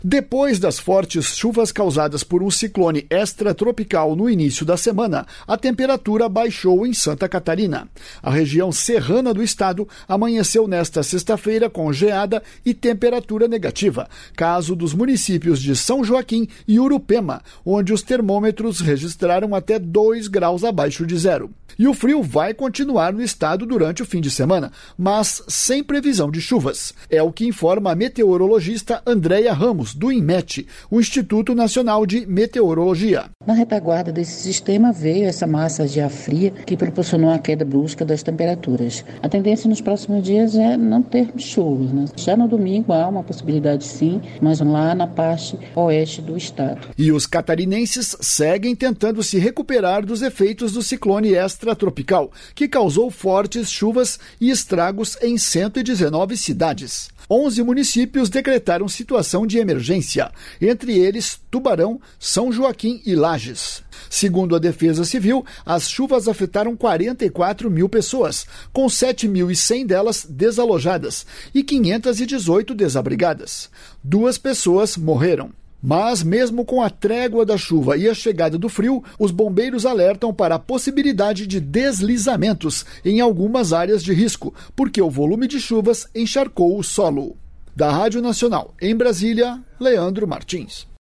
Depois das fortes chuvas causadas por um ciclone extratropical no início da semana, a temperatura baixou em Santa Catarina. A região serrana do estado amanheceu nesta sexta-feira com geada e temperatura negativa, caso dos municípios de São Joaquim e Urupema, onde os termômetros registraram até 2 graus abaixo de zero. E o frio vai continuar no estado durante o fim de semana, mas sem previsão de chuvas. É o que informa a meteorologista Andréia Ramos, do INMET, o Instituto Nacional de Meteorologia. Na retaguarda desse sistema veio essa massa de ar fria que proporcionou a queda brusca das temperaturas. A tendência nos próximos dias é não ter chuva, né? Já no domingo há uma possibilidade sim, mas lá na parte oeste do estado. E os catarinenses seguem tentando se recuperar dos efeitos do ciclone extratropical, que causou fortes chuvas e estragos em 119 cidades. 11 municípios decretaram situação de emergência, entre eles Tubarão, São Joaquim e Lages. Segundo a Defesa Civil, as chuvas afetaram 44 mil pessoas, com 7.100 delas desalojadas e 518 desabrigadas. 2 pessoas morreram. Mas, mesmo com a trégua da chuva e a chegada do frio, os bombeiros alertam para a possibilidade de deslizamentos em algumas áreas de risco, porque o volume de chuvas encharcou o solo. Da Rádio Nacional, em Brasília, Leandro Martins.